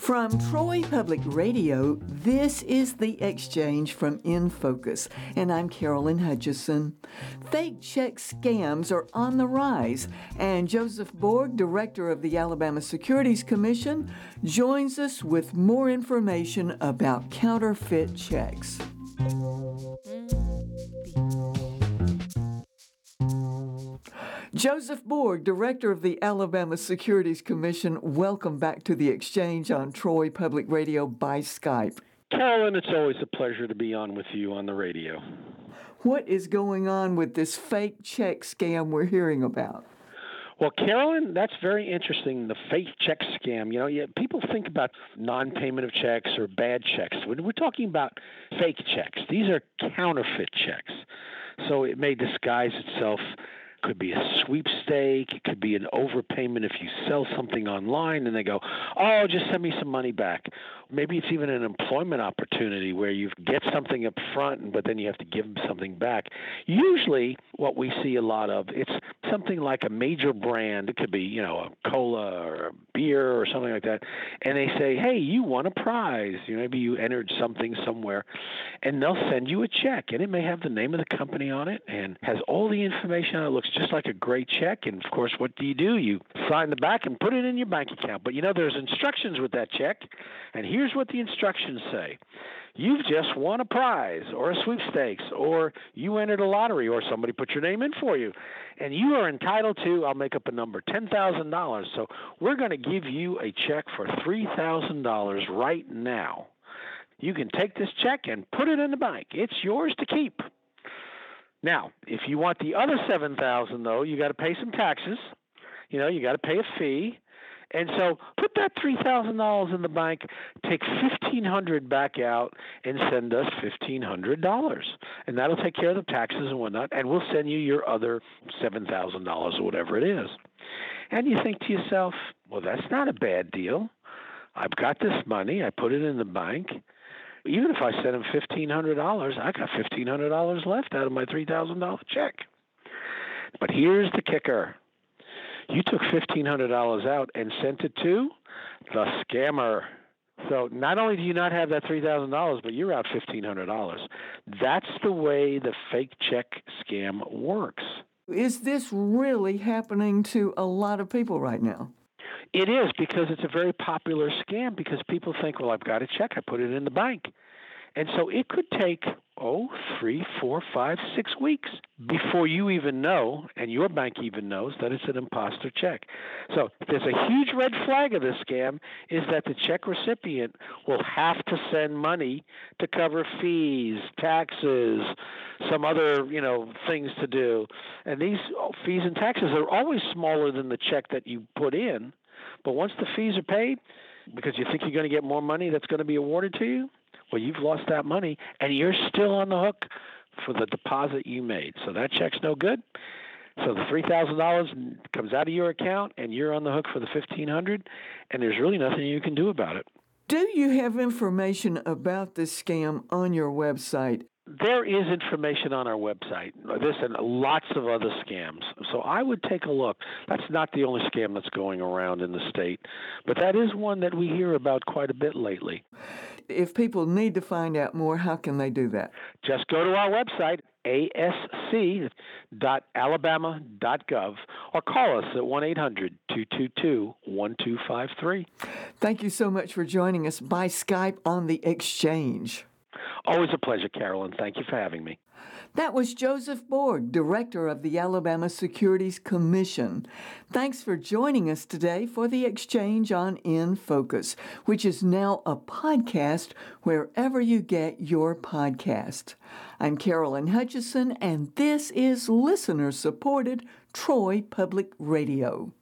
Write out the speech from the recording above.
From Troy Public Radio, this is The Exchange from InFocus, and I'm Carolyn Hutchison. Fake check scams are on the rise, and Joseph Borg, director of the Alabama Securities Commission, joins us with more information about counterfeit checks. Joseph Borg, director of the Alabama Securities Commission, welcome back to The Exchange on Troy Public Radio by Skype. Carolyn, it's always a pleasure to be on with you on the radio. What is going on with this fake check scam we're hearing about? Well, Carolyn, that's very interesting, the fake check scam. People think about non-payment of checks or bad checks. When we're talking about fake checks, these are counterfeit checks. So it may disguise itself. Could be a sweepstake. It could be an overpayment if you sell something online and they go, oh, just send me some money back. Maybe it's even an employment opportunity where you get something up front, but then you have to give them something back. Usually what we see a lot of, it's something like a major brand. It could be, a cola or a beer or something like that. And they say, hey, you won a prize. Maybe you entered something somewhere. And they'll send you a check. And it may have the name of the company on it and has all the information on it. It looks just like a great check. And, of course, what do? You sign the back and put it in your bank account. But, there's instructions with that check. And here's what the instructions say. You've just won a prize or a sweepstakes, or you entered a lottery, or somebody put your name in for you. And you are entitled to, I'll make up a number, $10,000. So we're going to give you a check for $3,000 right now. You can take this check and put it in the bank. It's yours to keep. Now, if you want the other $7,000, though, you got to pay some taxes. You got to pay a fee. And so put that $3,000 in the bank, take $1,500 back out, and send us $1,500. And that'll take care of the taxes and whatnot, and we'll send you your other $7,000 or whatever it is. And you think to yourself, well, that's not a bad deal. I've got this money. I put it in the bank. Even if I send him $1,500, I got $1,500 left out of my $3,000 check. But here's the kicker. You took $1,500 out and sent it to the scammer. So not only do you not have that $3,000, but you're out $1,500. That's the way the fake check scam works. Is this really happening to a lot of people right now? It is, because it's a very popular scam, because people think, well, I've got a check, I put it in the bank. And so it could take, 3, 4, 5, 6 weeks before you even know, and your bank even knows, that it's an imposter check. So there's a huge red flag of this scam is that the check recipient will have to send money to cover fees, taxes, some other, things to do. And these fees and taxes are always smaller than the check that you put in. But once the fees are paid, because you think you're going to get more money that's going to be awarded to you, well, you've lost that money, and you're still on the hook for the deposit you made. So that check's no good. So the $3,000 comes out of your account, and you're on the hook for the $1,500, and there's really nothing you can do about it. Do you have information about this scam on your website? There is information on our website. This and lots of other scams. So I would take a look. That's not the only scam that's going around in the state, but that is one that we hear about quite a bit lately. If people need to find out more, how can they do that? Just go to our website, asc.alabama.gov, or call us at 1-800-222-1253. Thank you so much for joining us by Skype on The Exchange. Always a pleasure, Carolyn. Thank you for having me. That was Joseph Borg, director of the Alabama Securities Commission. Thanks for joining us today for The Exchange on InFocus, which is now a podcast wherever you get your podcast. I'm Carolyn Hutchison, and this is listener-supported Troy Public Radio.